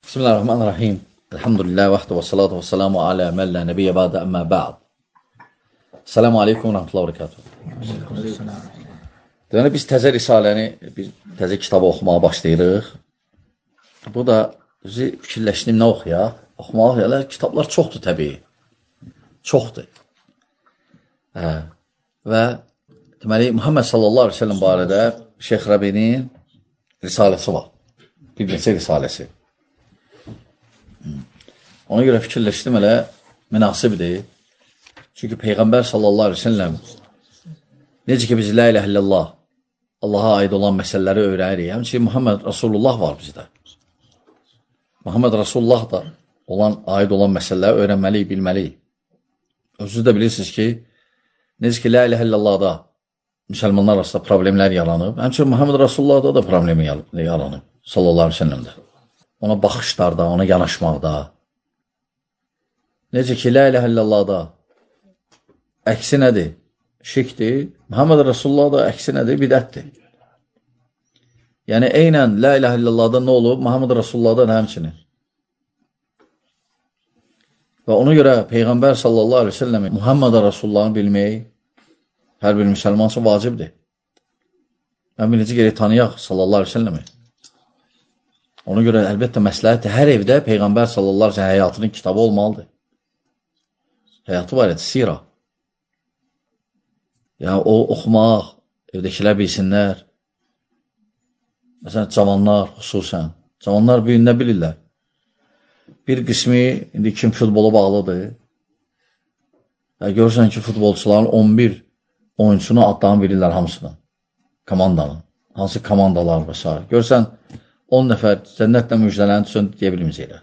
Bismillahirrahmanirrahim. Elhamdülillah vəxdə və salatu və salamu alə mən lə nəbiyyə bədə əmmə bə'd. Selamu aleykum və rəhmətullah və rəkatuhu. Deməli, biz təzə risaləni, təzə kitabı oxumağa başlayırıq. Bu da fikirləşdim, nə oxuyaq? Oxumağa elə kitablar çoxdur təbii. Çoxdur. Və deməli, Muhammed sallallahu aleyhi ve sellem barədə Şeyx Rəbinin risaləsi var. Bir neçə risaləsi. Ona görə fikirləşdim, elə münasibdir. Çünki Peyğəmbər sallallahu aleyhi ve sellem necə ki biz la ilahe illallah, Allaha aid olan məsələləri öyrənirik. Həmçinin Muhammed Rasulullah var bizdə. Muhammed Rasulullah da aid olan məsələləri öyrənməliyik, bilməliyik. Özünüz də bilirsiniz ki, necə ki la ilahe illallahda müsəlmanlar arasında problemlər yaranıb, həmçinin Muhammed Rasulullahda da problemi yaranıb sallallahu aleyhi ve sellemdə. Ona baxışlarda, ona yanaşmaqda. Necə ki, la ilahe illallahda əksi nədir? Şirkdir. Muhammed Rasulullah da əksi nədir? Bidətdir. Yəni, eynən la ilahe illallahda nə olub? Muhammed Rasulullahda nə həmçinin? Və ona görə Peyğəmbər sallallahu aleyhi ve sellem Muhammed Rasulullahını bilmək hər bir müsəlman üçün vacibdir. Mən birinci gerək tanıyaq sallallahu aleyhi ve sellemi. Ona görə əlbəttə məsləhətdir. Hər evdə Peyğəmbər sallallahu aleyhi ve sellem həyatının kitabı olmalıdır. Həyatı var edir, sira. Yəni, o oxumaq, evdəkilər bilsinlər. Məsələn, cavanlar xüsusən. Cavanlar bir nə bilirlər? Bir qismi, indi kim futbola bağlıdır. Görürsən ki, futbolçuların 11 oyuncusunu adlarını bilirlər hamısını. Komandanın. Hansı komandalar və s. Görürsən, 10 nəfər cənnətlə müjdələni üçün deyə bilməyəcəklər.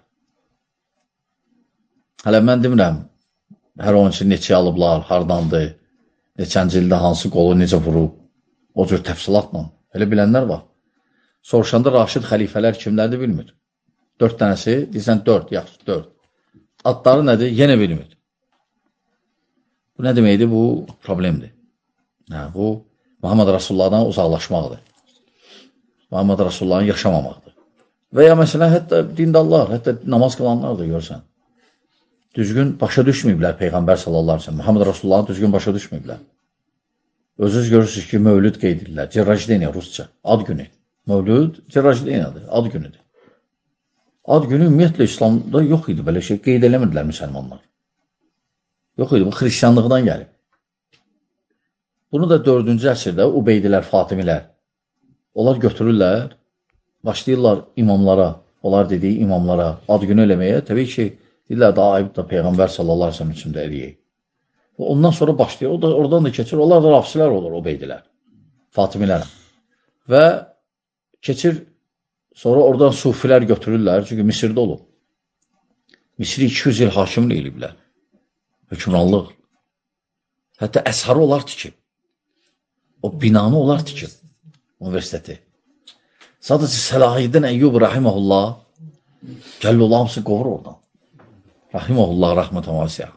Hələ mən demirəm, hər oyuncu neçə alıblar, hardandır, neçənci ildə hansı qolu necə vurub, o cür təfsilatla. Elə bilənlər var. Soruşanda Raşid xəlifələr kimlərdir bilmir. 4 dənəsi, deyirsən 4, yaxşı 4. Adları nədir? Yenə bilmir. Bu nə deməkdir? Bu problemdir. Bu, Muhammed Rasulullahdan uzaqlaşmaqdır. Muhammed Rasulullahın yaşamamaqdır. Və ya məsələn, hətta dindallar, hətta namaz qılanlar da görsən. Düzgün başa düşməyiblər Peyğəmbər sallallahu aleyhi ve sellem. Muhammed Rasulullahı düzgün başa düşməyiblər. Özünüz görürsünüz ki, mövlüd qeyd edirlər. Cerrajdeniya rusca, ad günü. Mövlüd Cerrajdeniyadır, ad günüdür. Ad günü ümumiyyətlə İslamda yox idi, belə şey qeyd eləmirdilər müsəlmanlar. Yox idi, bu xristiyanlıqdan gəlib. Bunu da 4-cü əsrdə Ubeydilər, Fatimilər, onlar götürürlər, başlayırlar imamlara, onlar dediyi imamlara ad günü eləməyə, təbii ki, deyirlər, daha ayıb da Peyğəmbər sallallahu aleyhi ve sellem üçün də eləyək. Və ondan sonra başlayır, oradan da keçir, onlar da rafsilər olur, Ubeydilər, Fatimilər. Və keçir, sonra oradan sufilər götürürlər, çünki Misirdə olub. Misri 200 il hakimlik eləyiblər, hökmranlıq. Hətta əsharı onlar tikib, o binanı onlar tikib, universiteti. Sadəcə Səlahiddin Əyyub Rahiməhullah gəlli olan hamısı qovur oradan. Rahiməhullah, rəhmətən vasiyyə.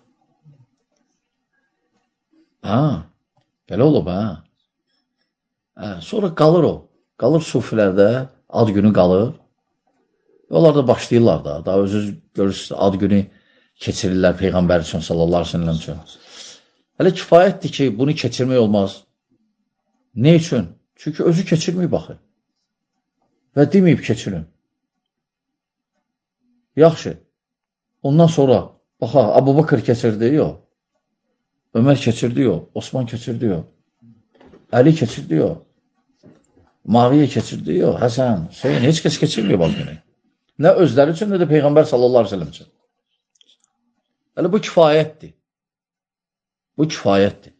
Belə olub, Sonra qalır o. Qalır sufilərdə, ad günü qalır. Onlar da başlayırlar da. Daha özünüz görürsünüz, ad günü keçirirlər Peyğəmbər üçün, sallallahu aleyhi ve sellem üçün. Hələ kifayətdir ki, bunu keçirmək olmaz. Ne üçün? Çünki özü keçirməyib baxı. Və deməyib keçirin. Yaxşı. Ondan sonra, baxa, Abu Bakır keçirdi, yox. Ömər keçirdi, yox. Osman keçirdi, yox. Əli keçirdi, yox. Muaviyə keçirdi, yox. Həsən, Hüseyin, heç kəs keçirməyib az günü. Nə özləri üçün, nə də Peyğəmbər sallallahu aleyhi ve sellem üçün. Hələ bu kifayətdir. Bu kifayətdir.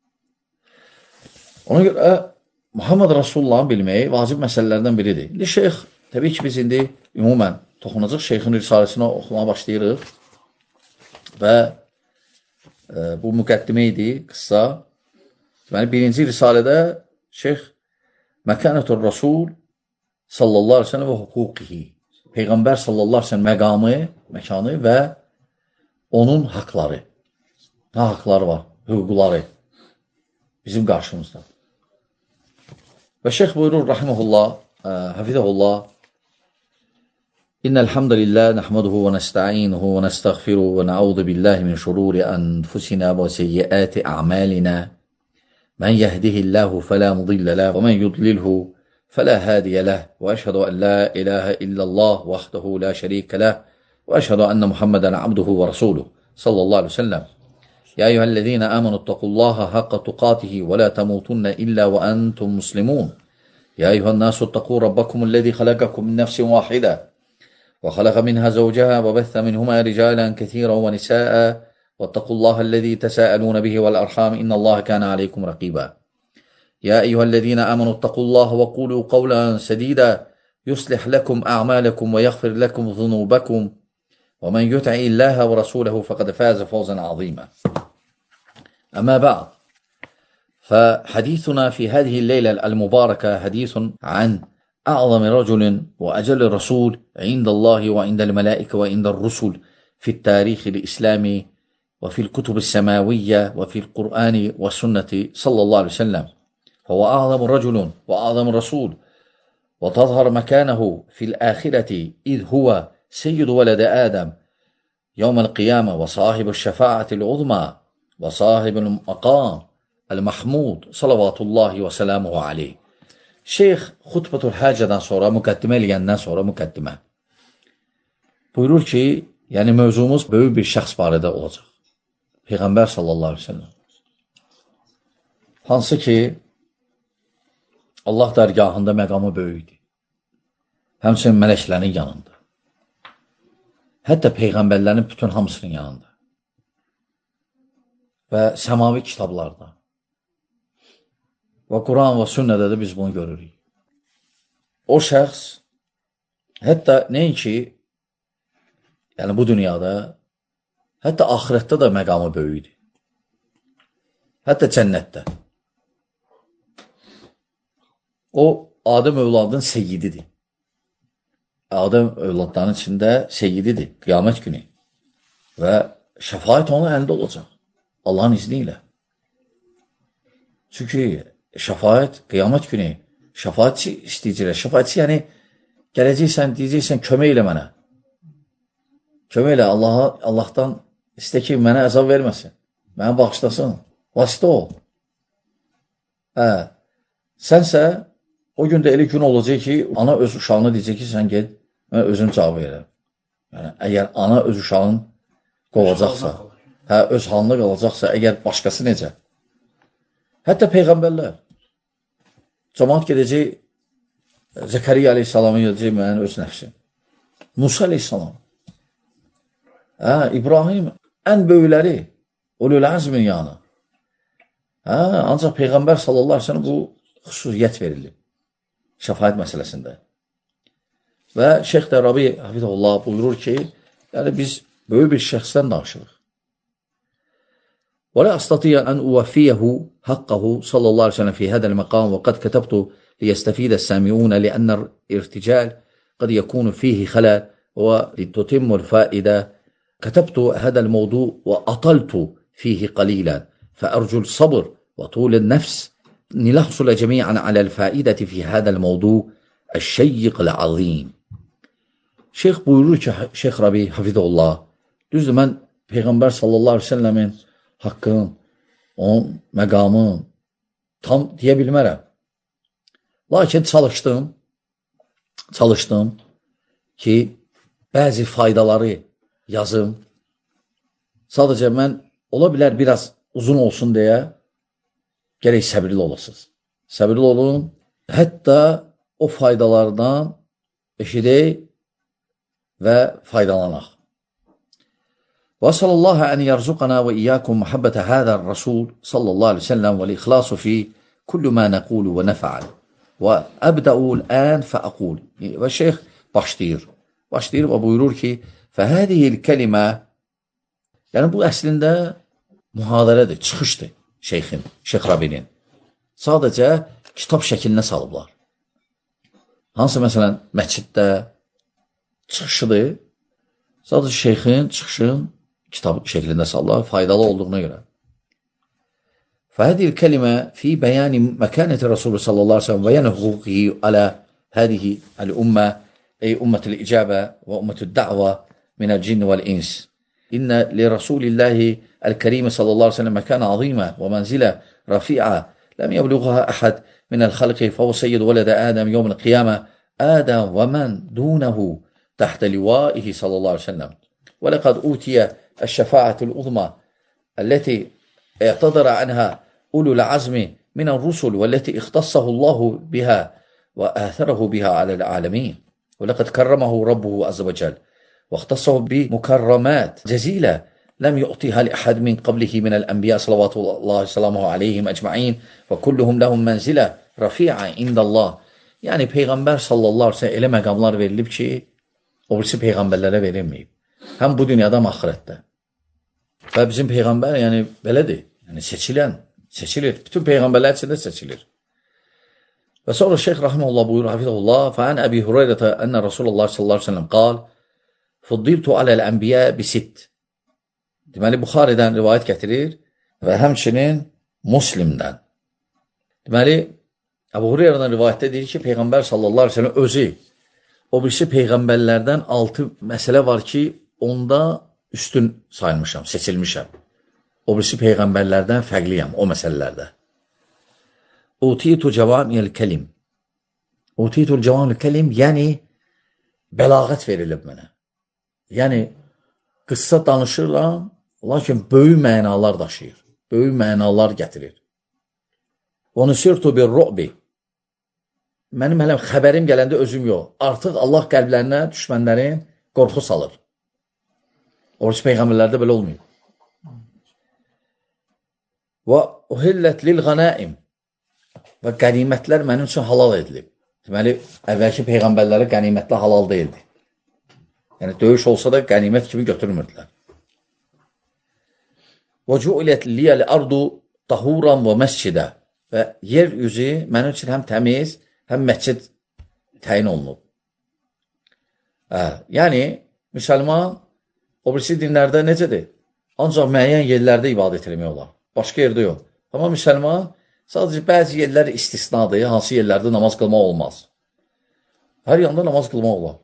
Ona görə Muhammed Rasulullah'ı bilməyi vacib məsələlərdən biridir. İndi şeyx, təbii ki, biz indi ümumən toxunacaq şeyxin risaləsini oxumaya başlayırıq və bu müqəddimə idi, qıssa. Deməli, birinci risalədə şeyx Məkənətur Rasul sallallahu aleyhi ve sellem və hüquqihi, Peyğəmbər sallallahu aleyhi ve sellem məqamı, məkanı və onun haqları. Nə haqları var? Hüquqları bizim qarşımızda. Və şeyx buyurur, rahiməhullah, hafizəhullah, إن الحمد لله نحمده ونستعينه ونستغفره ونعوذ بالله من شرور أنفسنا وسيئات أعمالنا من يهده الله فلا مضل له ومن يضلله فلا هادي له وأشهد أن لا إله إلا الله وحده لا شريك له وأشهد أن محمدا عبده ورسوله صلى الله عليه وسلم يا أيها الذين آمنوا اتقوا الله حق تقاته ولا تموتن إلا وأنتم مسلمون يا أيها الناس اتقوا ربكم الذي خلقكم من نفس واحدة وخلق منها زوجها وبث منهما رجالا كثيرا ونساء واتقوا الله الذي تساءلون به والأرحام إن الله كان عليكم رقيبا يا أيها الذين آمنوا اتقوا الله وقولوا قولا سديدا يصلح لكم أعمالكم ويغفر لكم ذنوبكم ومن يطع الله ورسوله فقد فاز فوزا عظيما أما بعد فحديثنا في هذه الليلة المباركة حديث عن أعظم رجل وأجل رسول عند الله وعند الملائكة وعند الرسل في التاريخ الإسلامي وفي الكتب السماوية وفي القرآن والسنة صلى الله عليه وسلم. هو أعظم رجل وأعظم رسول وتظهر مكانه في الآخرة إذ هو سيد ولد آدم يوم القيامة وصاحب الشفاعة العظمى وصاحب المقام المحmud salavatullahi və sələmuhu aleyh. Şeyx xutbətul həcədən sonra, müqəddimə eləyəndən sonra müqəddimə buyurur ki, yəni mövzumuz böyük bir şəxs barədə olacaq. Peyğəmbər sallallahu aleyhi ve sellem. Hansı ki, Allah dərgahında məqamı böyükdür. Həmçinin mələklərin yanında. Hətta Peyğəmbərlərin bütün hamısının yanında. Və səmavi kitablarda. Və Quran və sünnədə də biz bunu görürük. O şəxs, hətta nəinki, yəni bu dünyada, hətta axirətdə də məqamı böyükdür. Hətta cənnətdə. O, Adəm övladının seyyididir. Adəm övladlarının içində seyyididir, qiyamət günü. Və şəfaət onun əlində olacaq, Allahın izni ilə. Çünki şəfaət, qiyamət günü, şəfaətçi istəyicilər. Şəfaətçi, yəni, gələcəksən, deyəcəksən, kömək elə mənə. Kömək elə, Allahdan istə ki, mənə əzab verməsin, mənə bağışlasın, vasitə ol. Sənsə, o gün də elə gün olacaq ki, ana öz uşağına deyəcək ki, sən ged, mən özüm cavab verəm. Yəni, əgər ana öz uşağını qovacaqsa, öz halında qalacaqsa, əgər başqası necə? Hətta Peyğəmbərlər, cəmaat gedəcək, Zəkəriyyə aleyhissalamı gedəcək mənim öz nəfsim. Musa aleyhissalam, İbrahim, ən böyükləri, ulul azmin yanı. Ancaq Peyğəmbər sallallahu aleyhi ve sellem bu xüsusiyyət verilib, şəfaət məsələsində. Və Şeyx Rabi Hafizullah buyurur ki, yəni biz böyük bir şəxsdən danışırıq. ولا أستطيع أن أوفيه حقه صلى الله عليه وسلم في هذا المقام وقد كتبت ليستفيد السامعون لأن الارتجال قد يكون فيه خلل ولتتم الفائدة كتبت هذا الموضوع وأطلت فيه قليلا فأرجو الصبر وطول النفس لنحصل جميعا على الفائدة في هذا الموضوع الشيق العظيم. Şeyx buyurur ki, Şeyx Rabi Hafizullah, düzdür, mən Peyğəmbər sallallahu aleyhi ve sellemin haqqın, onun məqamın tam deyə bilmərəm. Lakin çalışdım ki, bəzi faydaları yazım. Sadəcə mən, ola bilər biraz uzun olsun deyə, gərək səbirli olasınız. Səbirli olun, hətta o faydalardan eşidək və faydalanaq. وأسأل الله أن يرزقنا وإياكم محبة هذا الرسول صلى الله عليه وسلم والإخلاص في كل ما نقول ونفعل. وأبدأ الآن فأقول. والشيخ başlayır və buyurur ki, فهذه الكلمة, yəni bu əslində mühadarədir, çıxışdır Şeyx Rabinin. Sadəcə kitab şəklinə salıblar. Hansı məsələn məsciddə çıxışıdır, sadəcə şeyxin çıxışın kitab şəklində sallar, faydalı olduğuna görə. فهذه الكلمة في بيان مكانة الرسول صلى الله عليه وسلم وبيان حقوقه على هذه الأمة أي أمة الإجابة وأمة الدعوة من الجن والإنس. إن لرسول الله الكريم صلى الله عليه وسلم مكانة عظيمة ومنزلة رفيعة لم يبلغها أحد من الخلق، فهو سيد ولد آدم يوم القيامة، آدم ومن دونه تحت لوائه صلى الله عليه وسلم. ولقد أوتي الشفاعة العظمى التي اعتذر عنها أولو العزم من الرسل، والتي اختصه الله بها وآثره بها على العالمين. ولقد كرمه ربه عز وجل واختصه بمكرمات جزيلة لم يعطيها لأحد من قبله من الأنبياء صلوات الله وسلامه عليهم أجمعين، وكلهم لهم منزلة رفيعة عند الله. Yani Peygamber sallallahu aleyhi ve sellem elə məqamlar verilib ki, o birisi Peyğəmbərlərə verilməyib. Həm bu dünyada, həm axirətdə. Və bizim Peyğəmbər yəni belədir. Yəni seçilir. Bütün Peyğəmbərlər içində seçilir. Və sonra Şeyx Rahimullah buyurur, hafizullah, fəən Əbi Hüreyrətə ənə Rasulullah sallallahu aleyhi ve sellem qal, fuddiltu aləl-ənbiyə bisitt. Deməli, Buxaridən rivayət gətirir və həmçinin Muslimdən. Deməli, Əbu Hüreyrədən rivayətdə deyir ki, Peyğəmbər sallallahu aleyhi ve sellem özü, o birisi Peyğəmbərlərdən 6 məsələ var ki, onda üstün sayılmışam, seçilmişəm. O birisi Peyğəmbərlərdən fərqliyəm o məsələlərdə. Utitu cəvamiyel kəlim. Utitu cəvamiyel kəlim, yəni bəlağət verilib mənə. Yəni, qıssa danışıram, lakin böyük mənalar daşıyır, böyük mənalar gətirir. Onu sirtu bir ru'bi. Mənim hələm xəbərim gələndə özüm yox. Artıq Allah qəlblərinə düşmənlərin qorxu salır. Oruç Peyğəmbərlərdə belə olmuyor. Və uhillət lil qanaim. Və qənimətlər mənim üçün halal edilib. Deməli, əvvəlki Peyğəmbərlərə qənimətlə halal deyildi. Yəni, döyüş olsa da qənimət kimi götürmürdülər. Və cu'ilət liyəl ardu tahuran və məscidə. Və yer üzü mənim üçün həm təmiz, həm məscid təyin olunub. Yəni, müsəlman o birisi dinlərdə necədir? Ancaq müəyyən yerlərdə ibadət eləmək olar. Başqa yerdə yox. Amma müsəlman sadəcə bəzi yerlər istisnadır, hansı yerlərdə namaz qılmaq olmaz. Hər yanda namaz qılmaq olar.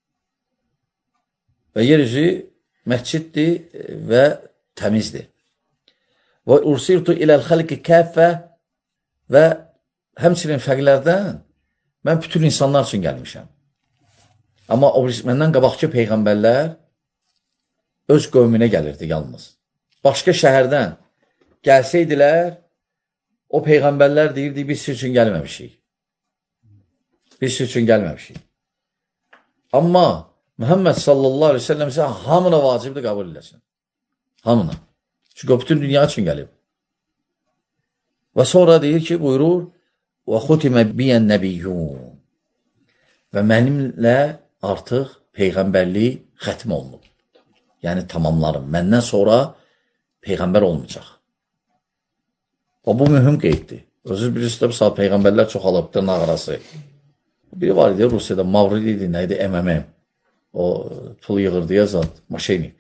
Və yer üzü məsciddir və təmizdir. Və ursirtu iləl xəlqi kəffə. Və həmçinin fərqlərdən mən bütün insanlar üçün gəlmişəm. Amma məndən qabaqçı Peyğəmbərlər öz qövmünə gəlirdi yalnız. Başqa şəhərdən gəlsəydilər, o Peyğəmbərlər deyirdi, biz siz üçün gəlməmişik. Biz siz üçün gəlməmişik. Amma Muhammed sallallahu aleyhi ve sellem isə hamına vacibdir qəbul edəsin. Hamına. Çünki o bütün dünya üçün gəlib. Və sonra deyir ki, buyurur, وَخُتِمَ بِيَ النَّبِيُّونَ. Və mənimlə artıq Peyğəmbərlik xətm olunub. Yəni, tamamlarım. Məndən sonra Peyğəmbər olmayacaq. Və bu mühüm qeyddir. Özünüz bilirsiniz, Peyğəmbərlər çox alıb, dırnaq arası. Biri var idi, Rusiyada, Mavrili idi, nə idi, MMM. O, pul yığırdı ya zat, maşenik.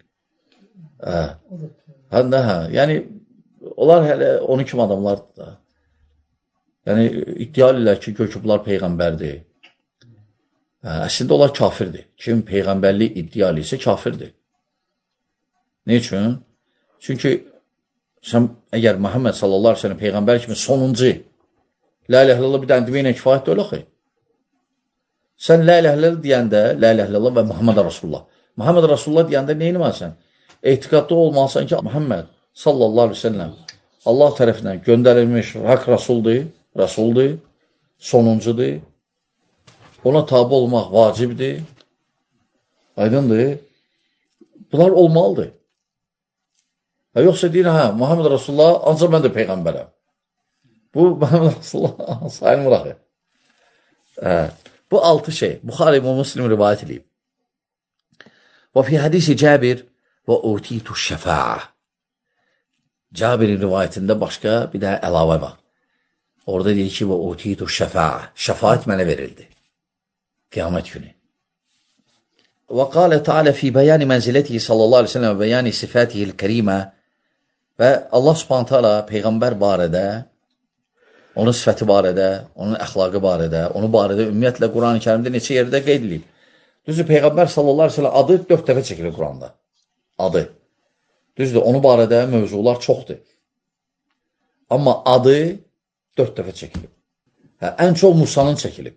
Yəni, onlar hələ 12 adamlardır da. Yəni, iddia edirlər ki, göküblar Peyğəmbərdir. Əslində, onlar kafirdir. Kim Peyğəmbərlik iddia edirsə, kafirdir. Ne üçün? Çünki sən əgər Muhammed sallallahu aleyhi ve sellem Peyğəmbər kimi sonuncu La ilahe illallah bir dənə deməklə kifayət deyil axı. Sən La ilahe illallah deyəndə, La ilahe illallah və Muhammed Rasulullah. Muhammed Rasulullah deyəndə nə etməlisən? Etiqadda olmalısan ki, Muhammed sallallahu aleyhi ve sellem Allah tərəfindən göndərilmiş haqq Rasuldur, sonuncudur, ona tabi olmaq vacibdir, aydındır, bunlar olmalıdır. Yoxsa deyir, Muhammed Rasulullah, ancaq mən də Peyğəmbərəm. Bu, Muhammed Rasulullah sayılmır axı. Bu 6 şey, Buxari və Müslim rivayət edib. Və fi hadisi Cabir və utitu şəfa'a. Cabirin rivayətində başqa bir də əlavə var. Orada deyir ki, və utitu şəfa'a. Şəfaət mənə verildi. Qiyamət günü. Və qalə Teala fi bəyani mənzilətihi sallallahu aleyhi ve sellem və bəyani sifətihil kərimə. Və Allah subhanət hala Peyğəmbər barədə, onun sifəti barədə, onun əxlaqı barədə, onun barədə ümumiyyətlə Quran-ı Kərimdə neçə yerdə qeyd edilib. Düzdür, Peyğəmbər sallallahu aleyhi ve sellem adı 4 dəfə çəkilir Quranda. Adı. Düzdür, onun barədə mövzular çoxdur. Amma adı 4 dəfə çəkilib. Ən çox Musanın çəkilib.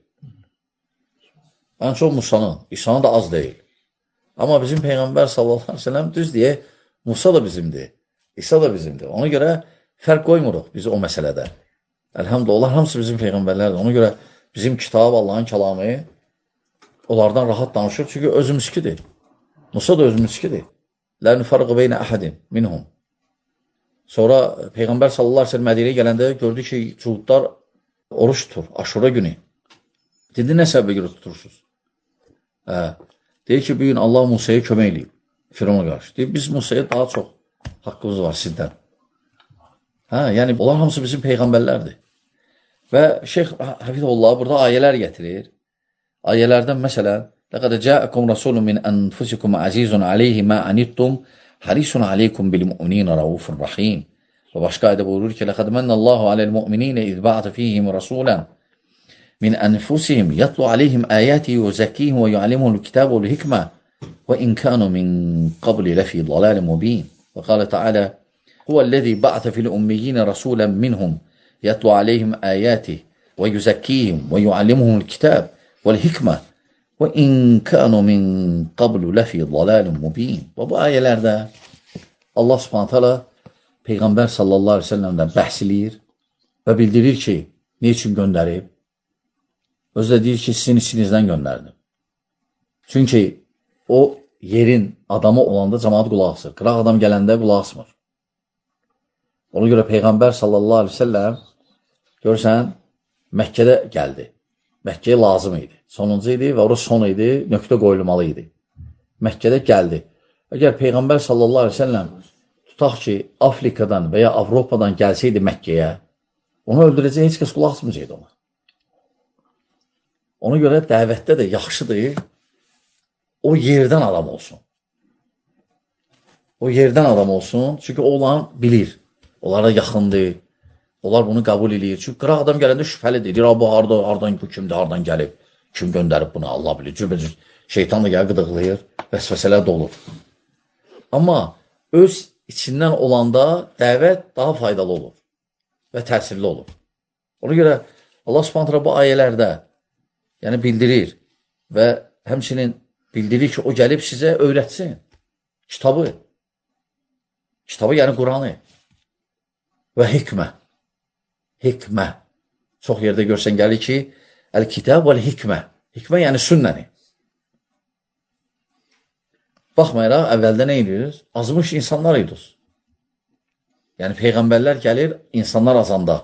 Ən çox Musanın. İsa'nın da az deyil. Amma bizim Peyğəmbər sallallahu aleyhi ve sellem düz deyə Musa da bizimdir. İsa da bizimdir. Ona görə fərq qoymuruq biz o məsələdə. Elhamdülillah, hamısı bizim Peyğəmbərlərdir. Ona görə bizim kitab, Allahın kəlamı onlardan rahat danışır. Çünki özümüzkidir. Musa da özümüzkidir. Lə nüfərqı beynə əhədin minhum. Sonra Peyğəmbər sallallahu aleyhi ve sellem Mədinəyə gələndə gördü ki, Cuhudlar oruç tutur, Aşura günü. Dedi, nə səbəbə görə tutursunuz? Deyir ki, bugün Allah Musaya kömək eləyib. Firavuna qarşı. Deyir, biz Musaya daha çox haqqımız var sizdən. Yəni, onlar hamısı bizim Peyğəmbərlərdir. Və Şeyx Hafizullah burada ayələr gətirir. Ayələrdən məsələn, لَقَدْ جَاءَكُمْ رَسُولٌ مِنْ أَنْفُسِكُمْ عَزِيزٌ عَلَيْهِ مَا عَنِتُّمْ حَرِيصٌ عَلَيْكُمْ بِالْمُؤْمِنِينَ رَؤُوفٌ رَحِيمٌ. Və başqa ayədə buyurur ki, لَقَدْ مَنَّ اللَّهُ عَلَى الْمُؤْمِنِينَ إِذْ بَعَثَ فِيهِمْ رَسُولًا مِنْ أَنْفُسِهِمْ يَتْلُو عَلَيْهِمْ آيَاتِهِ وَيُزَكِّيهِمْ وَيُعَلِّمُهُمُ الْكِتَابَ وَالْحِكْمَةَ وَإِنْ كَانُوا مِنْ قَبْلُ لَفِي ضَلَالٍ مُبِينٍ. وقال تعالى هو الذي بعث في الأميين رسولا منهم يتلو عليهم آياته ويزكيهم ويعلمهم الكتاب والحكمة وإن كانوا من قبل لفي ضلال مبين. Və bu ayələrdə Allah Subhanahu taala Peyğəmbər sallallahu əleyhi və səlləmdən bəhs eləyir və bildirir ki, nə üçün göndərib? Özü də deyir ki, sizin içinizdən göndərdim. Çünki o yerin adamı olanda cəmaat qulaq asır. Qıraq adam gələndə qulaq asmır. Ona görə Peyğəmbər sallallahu aleyhi ve sellem görürsən, Məkkədə gəldi. Məkkəyə lazım idi. Sonuncu idi və orası son idi, nöqtə qoyulmalı idi. Məkkədə gəldi. Əgər Peyğəmbər sallallahu aleyhi ve sellem tutaq ki, Afrikadan və ya Avropadan gəlsəydi Məkkəyə, onu öldürəcək, heç kəs qulaq asmayacaqdı ona. Ona görə dəvətdə də yaxşıdır, o yerdən adam olsun. O yerdən adam olsun, çünki o olan bilir. Onlara yaxındır. Onlar bunu qəbul edir. Çünki qıraq adam gələndə şübhəlidir. Deyir, bu hardan, bu kimdir, hardan gəlib, kim göndərib bunu, Allah bilir. Cürbəcür şeytan da gəlir, qıdıqlayır, vəsvəsələr dolur. Amma öz içindən olanda dəvət daha faydalı olur və təsirli olur. Ona görə Allah Subhanahu bu ayələrdə bildirir və həmçinin bildirir ki, o gəlib sizə öyrətsin. Kitabı. Kitabı, yəni Quranı. Və hikmə. Hikmə. Çox yerdə görsən gəlir ki, əl-kitab vəl-hikmə. Hikmə, yəni sünnəni. Baxmayaraq, əvvəldə nə edirik? Azmış insanlar idik. Yəni, Peyğəmbərlər gəlir, insanlar azanda.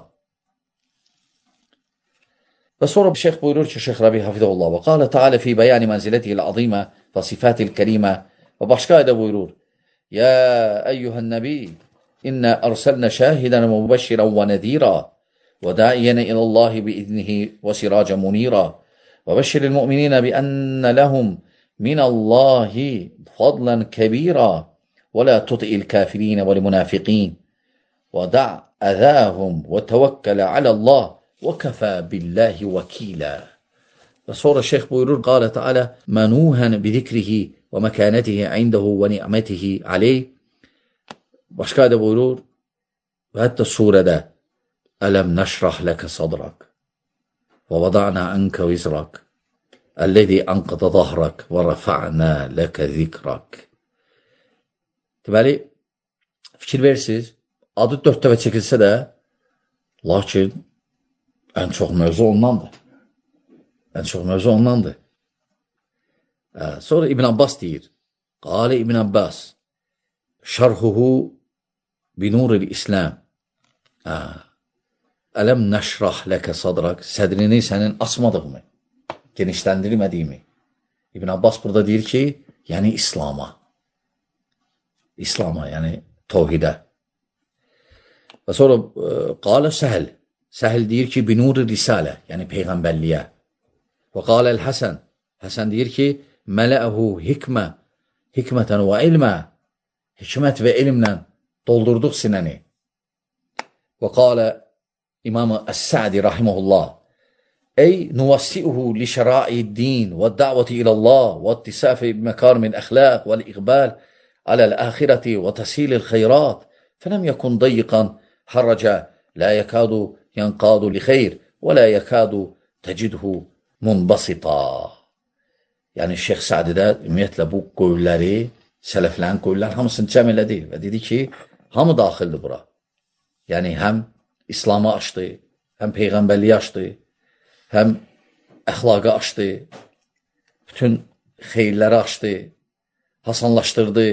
Və sonra şeyx buyurur ki, Şeyx Rabi Hafidullah və qalə Teala fi bəyani mənzilətihi l-azimə və sifatil kərimə və başqa ayda buyurur Yə əyyuhən nəbi İnnə ərsəlnə şəhidən mübəşşirən və nədirə və daiyənə iləllahi biiznihi və siracə munirə və bəşşiril müminə biənnə ləhum minəllahi fadlən kəbirə və lə tut'il kafirinə və l-münafiqin və da' əzəhum və təvəkkələ aləllah və kəfə billahi vəkilə. Və sonra şeyx buyurur, qalə Teala mənuhən bizikrihi və məkənətihi indəhu və ni'mətihi aleyh. Başqa ayda buyurur və hətta surədə ələm nəşrah ləkə sadrak və vəda'na ənkə vizrak əlləzi anqada zahrak və rəfa'na ləkə zikrak. Deməli, fikir versiniz, adı 4 dəfə çəkilsə də, lakin ən çox mövzu ondandır. Ən çox mövzu ondandır. Sonra İbn Abbas deyir, qalə İbn Abbas, şərhuhu binuril İslam. Ələm nəşrah ləkə sadrak, sədrini sənin açmadığımı, genişləndirmədiyimi. İbn Abbas burada deyir ki, yəni İslama. İslama, yəni tevhidə. Və sonra qalə Səhəl. Səhəl deyir ki, binuri risalə, yəni Peyğəmbərliyə. Və qalə Həsən. Həsən deyir ki, mələəhu hikmə, hikmətən və ilmə, hikmət və ilmlə doldurduq sinəni. Və qalə İmam Əs-Sa'di rahiməhullah, أي نوسئه لشرائع الدين والدعوة إلى الله والاتساف بمكارم الأخلاق والإقبال على الآخرة وتسهيل الخيرات، فلم يكن ضيقا حرجا لا يكاد ينقاد لخير ولا يكاد تجده munbasita. Yəni Şeyx Sədi də ümumiyyətlə bu qövlləri, sələflərin qövlləri hamısını cəm elədi və dedi ki, hamı daxildir bura. Yəni həm İslamı açdı, həm Peyğəmbərliyi açdı, həm əxlaqı açdı, bütün xeyirləri açdı, hasanlaşdırdı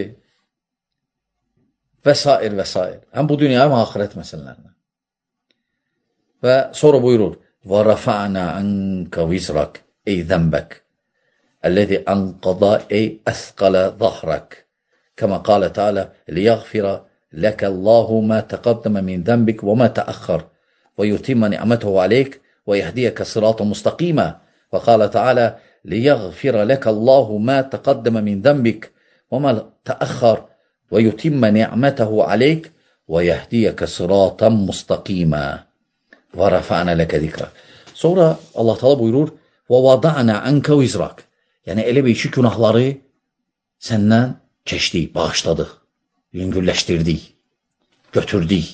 və s. və s. Həm bu dünya, həm axirət məsələlərinə. Və sonra buyurur, وَرَفَعْنَا عَنْكَ وِزْرَكَ اَيْ ذَنْبَكَ الَّذِي أَنْقَضَ اَيْ أَثْقَلَ ظَهْرَكَ كما قال تعالى ليغفر لك الله ما تقدم من ذنبك وما تأخر ويتم نعمته عليك ويهديك صراطا مستقيما. وقال تعالى ليغفر لك الله ما تقدم من ذنبك وما تأخر ويتم نعمته عليك ويهديك صراطا مستقيما. وَرَفَعْنَا لَكَ ذِكْرَكَ. Sonra Allah Teala buyurur وَوَضَعْنَا عَنْكَ وِزْرَكَ. Yəni elə bir ki, günahları səndən keçdik, bağışladıq, yüngülləşdirdik, götürdük.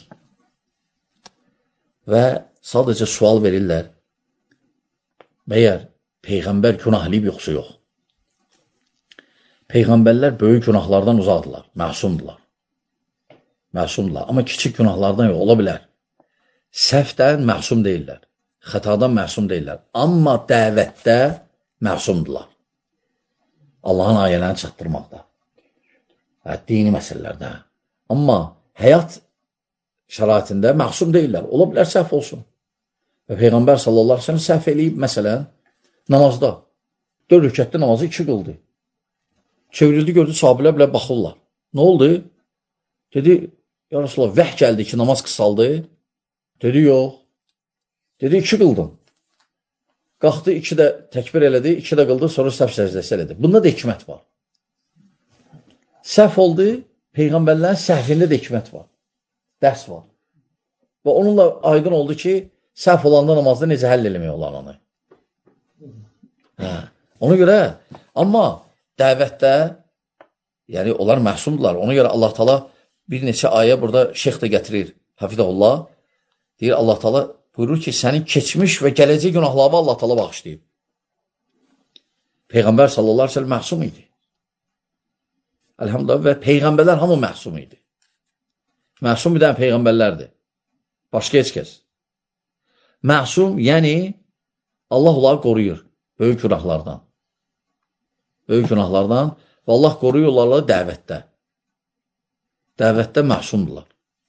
Və sadəcə sual verirlər, məyər Peyğəmbər günahlayıb yoxsa yox? Peyğəmbərlər böyük günahlardan uzaqdırlar, məsumdurlar. Məsumdurlar, amma kiçik günahlardan yox, ola bilər. Səhvdən məsum deyirlər, xətadan məsum deyirlər, amma dəvətdə məsumdurlar. Allahın ayələrini çatdırmaqda, dini məsələlərdə. Amma həyat şəraitində məsum deyirlər, ola bilər səhv olsun. Və Peyğəmbər sallallahu aleyhi ve sellem səhv eləyib, məsələn, namazda, 4 rükətli namazı 2 qıldı. Çevrildi, gördü, sahabələr belə baxırlar. Nə oldu? Dedi, ya Resulallah, vəh gəldi ki, namaz qısaldı. Dedi, yox. Dedi, 2 qıldım. Qalxdı, 2 də təkbir elədi, 2 də qıldı, sonra səhv səcdəsi elədi. Bunda da hikmət var. Səhv oldu, Peyğəmbərlərin səhvində də hikmət var. Dərs var. Və onunla aydın oldu ki, səhv olanda namazda necə həll eləmək olar onu. Ona görə, amma dəvətdə, yəni onlar məhsumdurlar. Ona görə Allah Teala bir neçə ayə burada şeyx də gətirir, Hafidəhullah. Deyir, Allah Teala buyurur ki, sənin keçmiş və gələcək günahlarını Allah Teala bağışlayıb. Peyğəmbər sallallahu aleyhi ve sellem məhsum idi. Elhamdülillah və Peyğəmbərlər hamı məhsum idi. Məhsum edən Peyğəmbərlərdir. Başqa heç kəs. Məhsum, yəni Allah onları qoruyur böyük günahlardan. Böyük günahlardan və Allah qoruyurlarla dəvətdə. Dəvətdə məhsumdurlar.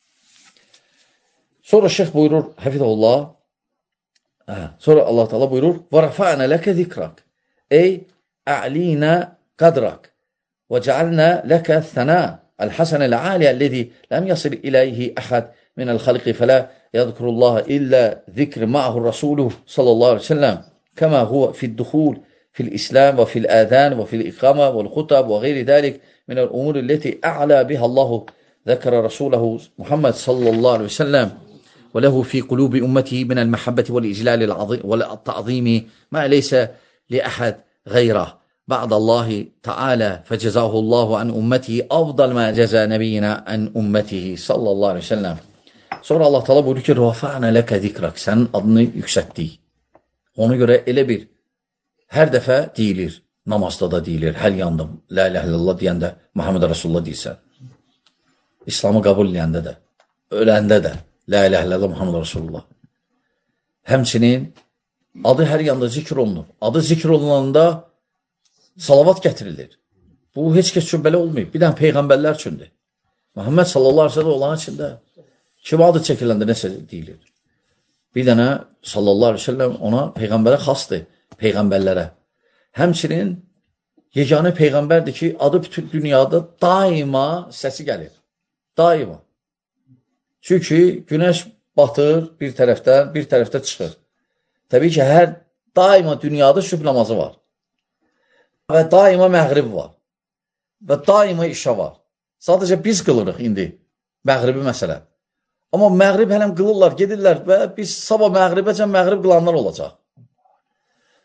Sonra şeyx buyurur, Hafidəhullah, sonra Allah Teala buyurur, وَرَفَعْنَا لَكَ ذِكْرَكَ Ey أَعْلِينَا قَدْرَكَ وَجَعَلْنَا لَكَ الثَّنَاءَ الْحَسَنَ الْعَالِيَ الَّذِي لَمْ يَصِلْ إِلَيْهِ أَحَدٍ مِنَ الْخَلْقِ فَلَا يَذْكُرُ اللَّهَ إِلَّا ذِكْرِ مَعَهُ الرَّسُولُ صلى الله عليه وسلم كما هو في الدخول في الإسلام وفي الآذان وفي الإقامة والخطب وغير ذلك من الأمور التي أعلى بها الله ذكر رسوله محمد صلى الله عليه وسلم وله في قلوب أمته من المحبة والإجلال والتعظيم ما ليس لأحد غيره بعد الله تعالى فجزاه الله عن أمته أفضل ما جزى نبينا عن أمته صلى الله عليه وسلم. Sonra Allah Teala buyurur ki, رَفَعْنَا لَكَ ذِكْرَكَ Sənin adını yüksəltdik. Ona görə elə bir hər dəfə deyilir, namazda da deyilir, hər yandım, la ilahe illallah deyəndə Muhammed Rasulullah deyirsən. İslamı qəbul edəndə də, öləndə də la ilahe illallah Muhammed Rasulullah. Həmçinin adı hər yanda zikr olunur. Adı zikr olunanda salavat gətirilir. Bu heç kəs üçün belə olmayıb. Bir dənə Peyğəmbərlər üçündür. Muhammed sallallahu aleyhi ve sellem olan içində kim adı çəkiləndə nəsə deyilir. Bir dənə sallallahu aleyhi ve sellem ona Peyğəmbərə xasdır. Peyğəmbərlərə. Həmçinin yeganə Peyğəmbərdir ki, adı bütün dünyada daima səsi gəlir. Daima. Çünki günəş batır bir tərəfdən, bir tərəfdə çıxır. Təbii ki, daima dünyada şübh namazı var. Və daima məğrib var. Və daima işə var. Sadəcə biz qılırıq indi məğribi məsələn. Amma məğrib hələm qılırlar, gedirlər və biz sabah məğribəcən məğrib qılanlar olacaq.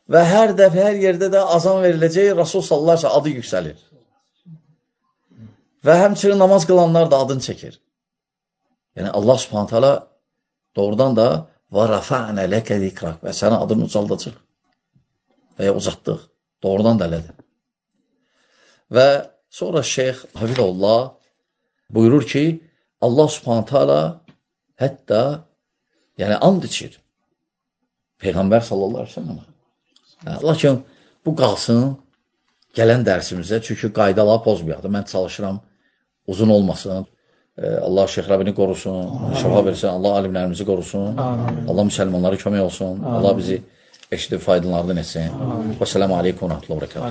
və hər dəfə, hər yerdə də azan veriləcək, Rasul sallallahu aleyhi ve sellem adı yüksəlir. Və həmçinin namaz qılanlar da adını çəkir. Yəni, Allah subhanət hala doğrudan da və rafa'nə ləkə zikrak və sənə adını ucaldacaq və ya uzatdıq. Doğrudan da elədir. Və sonra Şeyx Hafizullah buyurur ki, Allah subhanət hala hətta yəni and içir. Peyğəmbər sallallahu aleyhi ve sellem. Lakin bu qalsın gələn dərsimizə, çünki qaydaları pozmayaqdır. Mən çalışıram, uzun olmasın. Allah Şeyx Rəbini qorusun, şəfa versin, Allah alimlərimizi qorusun, Allah müsəlmanları kömək olsun, Allah bizi eşidib faydalardan etsin. Və sələmu aleykum və rəhmətullah və bərəkatuhu.